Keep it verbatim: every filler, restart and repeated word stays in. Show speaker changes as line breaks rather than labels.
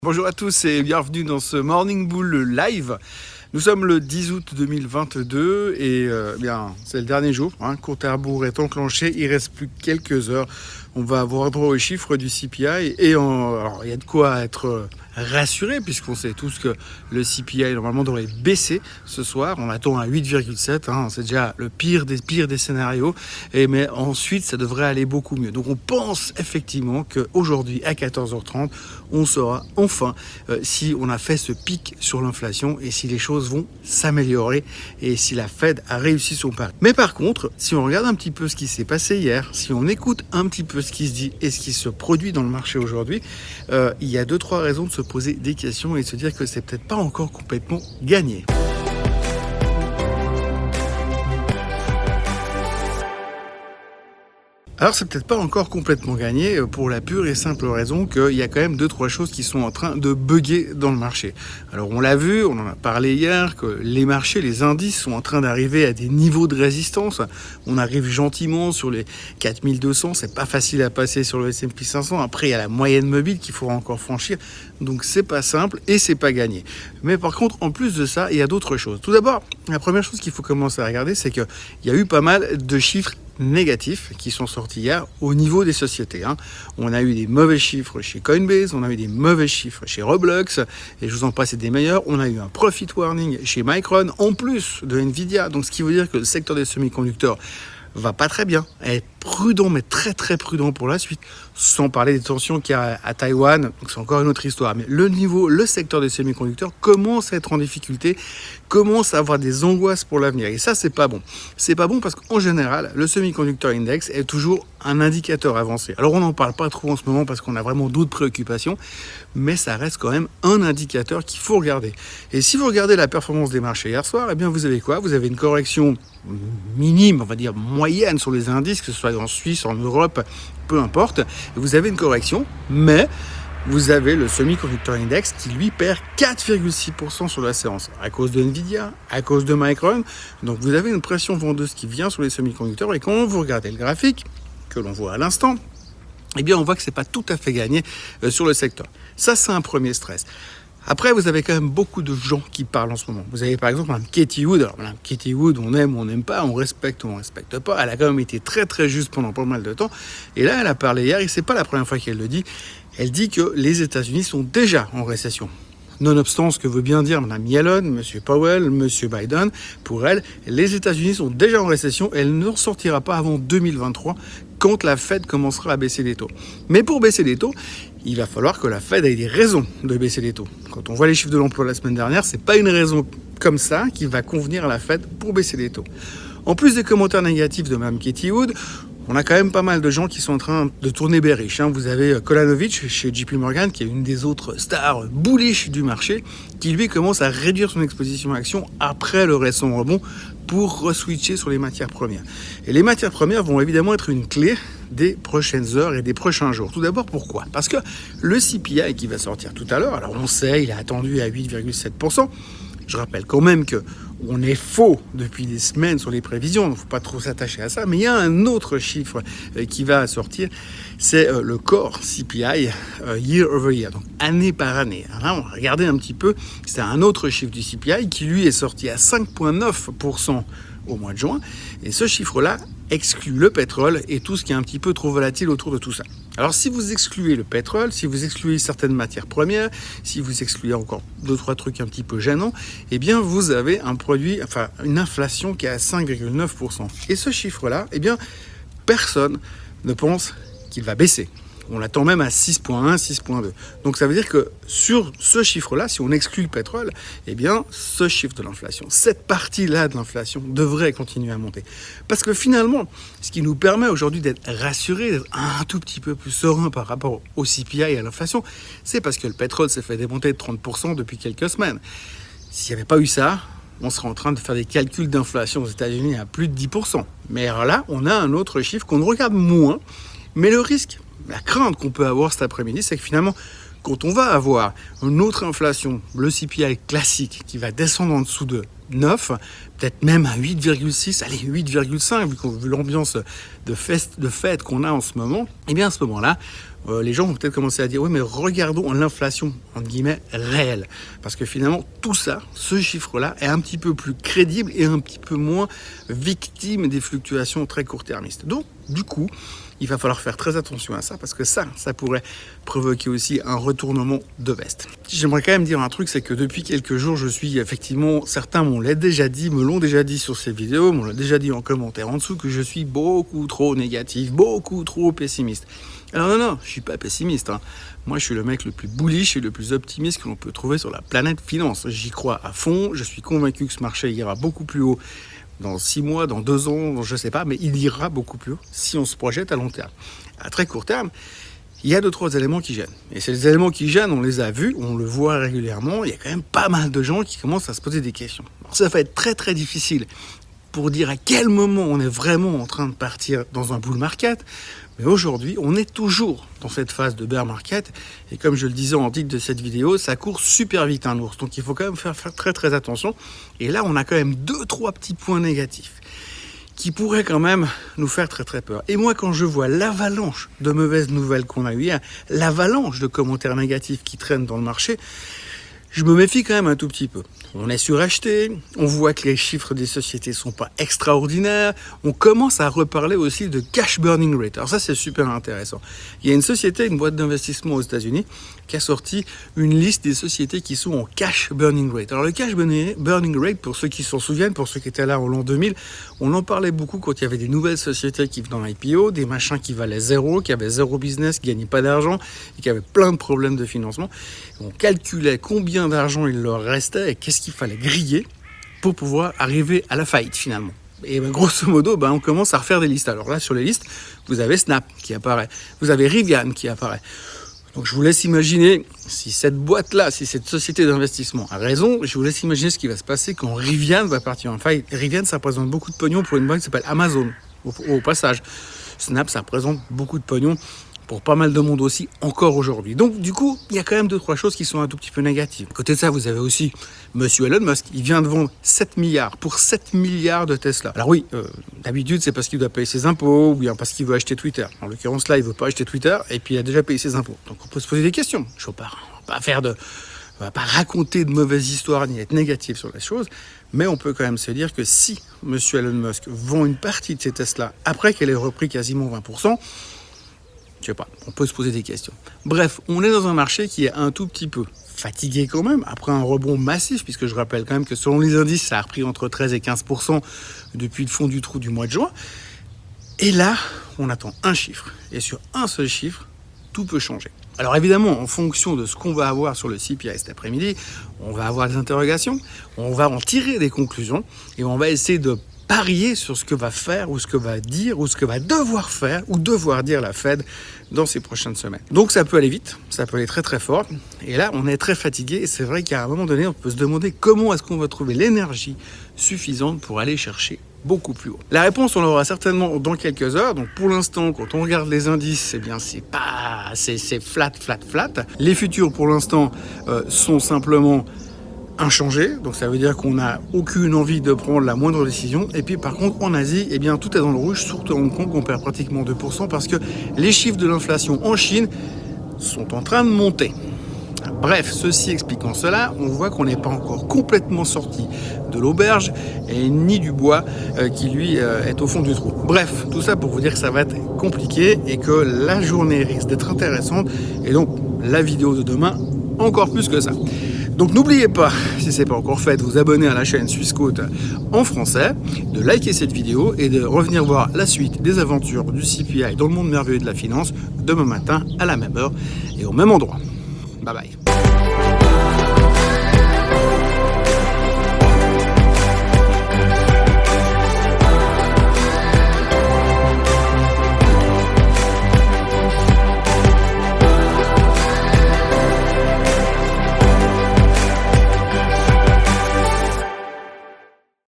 Bonjour à tous et bienvenue dans ce Morning Bull Live. Nous sommes le dix août deux mille vingt-deux et euh, bien c'est le dernier jour. Hein, compte à rebours est enclenché, il reste plus que quelques heures. On va avoir droit aux chiffres du C P I et en, alors, il y a de quoi être rassuré puisqu'on sait tous que le C P I normalement devrait baisser ce soir. On attend à huit virgule sept, hein, c'est déjà le pire des pires des scénarios. Et mais ensuite ça devrait aller beaucoup mieux. Donc on pense effectivement qu'aujourd'hui à quatorze heures trente, on saura enfin euh, si on a fait ce pic sur l'inflation et si les choses vont s'améliorer et si la Fed a réussi son pari. Mais par contre, si on regarde un petit peu ce qui s'est passé hier, si on écoute un petit peu ce qui se dit et ce qui se produit dans le marché aujourd'hui, euh, il y a deux trois raisons de se poser des questions et de se dire que c'est peut-être pas encore complètement gagné. Alors c'est peut-être pas encore complètement gagné pour la pure et simple raison qu'il y a quand même deux trois choses qui sont en train de bugger dans le marché. Alors on l'a vu, on en a parlé hier, que les marchés, les indices sont en train d'arriver à des niveaux de résistance. On arrive gentiment sur les quatre mille deux cents, c'est pas facile à passer sur le S and P cinq cents. Après il y a la moyenne mobile qu'il faudra encore franchir, donc c'est pas simple et c'est pas gagné. Mais par contre en plus de ça, il y a d'autres choses. Tout d'abord, la première chose qu'il faut commencer à regarder, c'est qu'il y a eu pas mal de chiffres négatifs qui sont sortis hier au niveau des sociétés. Hein. On a eu des mauvais chiffres chez Coinbase, on a eu des mauvais chiffres chez Roblox, et je vous en passe des meilleurs. On a eu un profit warning chez Micron, en plus de Nvidia. Donc ce qui veut dire que le secteur des semi-conducteurs va pas très bien. Être prudent, mais très très prudent pour la suite. Sans parler des tensions qu'il y a à Taïwan, donc c'est encore une autre histoire. Mais le niveau, le secteur des semi-conducteurs commence à être en difficulté, commence à avoir des angoisses pour l'avenir. Et ça, c'est pas bon. C'est pas bon parce qu'en général, le semi-conductor index est toujours un indicateur avancé. Alors on n'en parle pas trop en ce moment parce qu'on a vraiment d'autres préoccupations, mais ça reste quand même un indicateur qu'il faut regarder. Et si vous regardez la performance des marchés hier soir, eh bien vous avez quoi ? Vous avez une correction minime, on va dire moyenne sur les indices, que ce soit en Suisse, en Europe, peu importe. Vous avez une correction, mais vous avez le semi-conductor index qui lui perd quatre virgule six pour cent sur la séance à cause de Nvidia, à cause de Micron. Donc vous avez une pression vendeuse qui vient sur les semi-conducteurs et quand vous regardez le graphique que l'on voit à l'instant, eh bien on voit que c'est pas tout à fait gagné euh, sur le secteur. Ça c'est un premier stress. Après, vous avez quand même beaucoup de gens qui parlent en ce moment. Vous avez par exemple Mme Katie Wood. Alors, Mme Katie Wood, on aime ou on n'aime pas, on respecte ou on ne respecte pas. Elle a quand même été très très juste pendant pas mal de temps. Et là, elle a parlé hier, et c'est pas la première fois qu'elle le dit. Elle dit que les États-Unis sont déjà en récession. Nonobstant ce que veut bien dire Mme Yellen, M. Powell, M. Biden, pour elle, les États-Unis sont déjà en récession et elle ne sortira pas avant deux mille vingt-trois quand la Fed commencera à baisser les taux. Mais pour baisser les taux, il va falloir que la Fed ait des raisons de baisser les taux. Quand on voit les chiffres de l'emploi la semaine dernière, c'est pas une raison comme ça qui va convenir à la Fed pour baisser les taux. En plus des commentaires négatifs de Mme Katie Wood, on a quand même pas mal de gens qui sont en train de tourner bearish. Hein. Vous avez Kolanovic chez J P Morgan, qui est une des autres stars bullish du marché, qui lui commence à réduire son exposition à l'action après le récent rebond pour re-switcher sur les matières premières. Et les matières premières vont évidemment être une clé des prochaines heures et des prochains jours. Tout d'abord, pourquoi ? Parce que le C P I qui va sortir tout à l'heure, alors on sait, il est attendu à huit virgule sept pour cent. Je rappelle quand même que on est faux depuis des semaines sur les prévisions, donc il ne faut pas trop s'attacher à ça. Mais il y a un autre chiffre qui va sortir, c'est le core C P I year over year, donc année par année. Alors là, on va regarder un petit peu, c'est un autre chiffre du C P I qui lui est sorti à cinq virgule neuf pour cent au mois de juin. Et ce chiffre-là exclut le pétrole et tout ce qui est un petit peu trop volatile autour de tout ça. Alors si vous excluez le pétrole, si vous excluez certaines matières premières, si vous excluez encore deux trois trucs un petit peu gênants, eh bien vous avez un produit, enfin une inflation qui est à cinq virgule neuf pour cent. Et ce chiffre-là, eh bien personne ne pense qu'il va baisser. On l'attend même à six virgule un, six virgule deux. Donc ça veut dire que sur ce chiffre-là, si on exclut le pétrole, eh bien ce chiffre de l'inflation, cette partie-là de l'inflation devrait continuer à monter. Parce que finalement, ce qui nous permet aujourd'hui d'être rassurés, d'être un tout petit peu plus serein par rapport au C P I et à l'inflation, c'est parce que le pétrole s'est fait démonter de trente pour cent depuis quelques semaines. S'il n'y avait pas eu ça, on serait en train de faire des calculs d'inflation aux États-Unis à plus de dix pour cent. Mais alors là, on a un autre chiffre qu'on regarde moins, mais le risque, la crainte qu'on peut avoir cet après-midi, c'est que finalement, quand on va avoir une autre inflation, le C P I classique, qui va descendre en dessous de neuf, peut-être même à huit virgule six, allez huit virgule cinq, vu, vu l'ambiance de fête, de fête qu'on a en ce moment, et bien à ce moment-là, euh, les gens vont peut-être commencer à dire « Oui, mais regardons l'inflation, entre guillemets, réelle. » Parce que finalement, tout ça, ce chiffre-là, est un petit peu plus crédible et un petit peu moins victime des fluctuations très court-termistes. Donc, du coup, il va falloir faire très attention à ça, parce que ça, ça pourrait provoquer aussi un retournement de veste. J'aimerais quand même dire un truc, c'est que depuis quelques jours, je suis effectivement, certains m'ont déjà dit, me l'ont déjà dit sur ces vidéos, m'ont déjà dit en commentaire en dessous, que je suis beaucoup trop négatif, beaucoup trop pessimiste. Alors non, non, je suis pas pessimiste, hein. Moi, je suis le mec le plus bullish et le plus optimiste que l'on peut trouver sur la planète finance. J'y crois à fond, je suis convaincu que ce marché ira beaucoup plus haut dans six mois, dans deux ans, je ne sais pas, mais il ira beaucoup plus haut si on se projette à long terme. À très court terme, il y a deux, trois éléments qui gênent. Et ces éléments qui gênent, on les a vus, on le voit régulièrement, il y a quand même pas mal de gens qui commencent à se poser des questions. Alors, ça va être très très difficile pour dire à quel moment on est vraiment en train de partir dans un bull market. Mais aujourd'hui, on est toujours dans cette phase de bear market. Et comme je le disais en titre de cette vidéo, ça court super vite un ours. Donc il faut quand même faire, faire très très attention. Et là, on a quand même deux, trois petits points négatifs qui pourraient quand même nous faire très très peur. Et moi, quand je vois l'avalanche de mauvaises nouvelles qu'on a eu hier, l'avalanche de commentaires négatifs qui traînent dans le marché, je me méfie quand même un tout petit peu. On est suracheté, on voit que les chiffres des sociétés sont pas extraordinaires, on commence à reparler aussi de cash burning rate. Alors ça, c'est super intéressant. Il y a une société, une boîte d'investissement aux États-Unis, qui a sorti une liste des sociétés qui sont en cash burning rate. Alors le cash burning rate, pour ceux qui s'en souviennent, pour ceux qui étaient là en l'an deux mille, on en parlait beaucoup quand il y avait des nouvelles sociétés qui venaient en I P O, des machins qui valaient zéro, qui avaient zéro business, qui gagnaient pas d'argent et qui avaient plein de problèmes de financement. On calculait combien d'argent il leur restait et qu'est-ce qu'il fallait griller pour pouvoir arriver à la faillite finalement. Et ben, grosso modo, ben, on commence à refaire des listes. Alors là, sur les listes, vous avez Snap qui apparaît, vous avez Rivian qui apparaît. Donc je vous laisse imaginer, si cette boîte-là, si cette société d'investissement a raison, je vous laisse imaginer ce qui va se passer quand Rivian va partir en faillite. Rivian, ça représente beaucoup de pognon pour une banque qui s'appelle Amazon, au, au passage. Snap, ça représente beaucoup de pognon pour pas mal de monde aussi, encore aujourd'hui. Donc, du coup, il y a quand même deux, trois choses qui sont un tout petit peu négatives. À côté de ça, vous avez aussi Monsieur Elon Musk. Il vient de vendre sept milliards, pour sept milliards de Tesla. Alors oui, euh, d'habitude, c'est parce qu'il doit payer ses impôts, ou bien parce qu'il veut acheter Twitter. En l'occurrence, là, il veut pas acheter Twitter, et puis il a déjà payé ses impôts. Donc, on peut se poser des questions. Je ne vais pas faire de... On va pas raconter de mauvaises histoires, ni être négatif sur la chose, mais on peut quand même se dire que si Monsieur Elon Musk vend une partie de ses Tesla, après qu'elle ait repris quasiment vingt pour cent, je sais pas, on peut se poser des questions. Bref, on est dans un marché qui est un tout petit peu fatigué quand même, après un rebond massif, puisque je rappelle quand même que selon les indices, ça a repris entre treize et quinze pour cent depuis le fond du trou du mois de juin. Et là, on attend un chiffre. Et sur un seul chiffre, tout peut changer. Alors évidemment, en fonction de ce qu'on va avoir sur le C P I cet après-midi, on va avoir des interrogations, on va en tirer des conclusions, et on va essayer de parier sur ce que va faire ou ce que va dire ou ce que va devoir faire ou devoir dire la Fed dans ces prochaines semaines. Donc ça peut aller vite, ça peut aller très très fort. Et là, on est très fatigué et c'est vrai qu'à un moment donné, on peut se demander comment est-ce qu'on va trouver l'énergie suffisante pour aller chercher beaucoup plus haut. La réponse, on l'aura certainement dans quelques heures. Donc pour l'instant, quand on regarde les indices, eh bien c'est pas, c'est, c'est flat, flat, flat. Les futurs, pour l'instant, euh, sont simplement inchangé, donc ça veut dire qu'on n'a aucune envie de prendre la moindre décision. Et puis par contre en Asie, eh bien tout est dans le rouge, surtout à Hong Kong, on perd pratiquement deux pour cent parce que les chiffres de l'inflation en Chine sont en train de monter. Bref, ceci expliquant cela, on voit qu'on n'est pas encore complètement sorti de l'auberge et ni du bois euh, qui lui euh, est au fond du trou. Bref, tout ça pour vous dire que ça va être compliqué et que la journée risque d'être intéressante et donc la vidéo de demain encore plus que ça. Donc n'oubliez pas, si ce n'est pas encore fait, de vous abonner à la chaîne Swissquote en français, de liker cette vidéo et de revenir voir la suite des aventures du C P I dans le monde merveilleux de la finance demain matin à la même heure et au même endroit. Bye bye.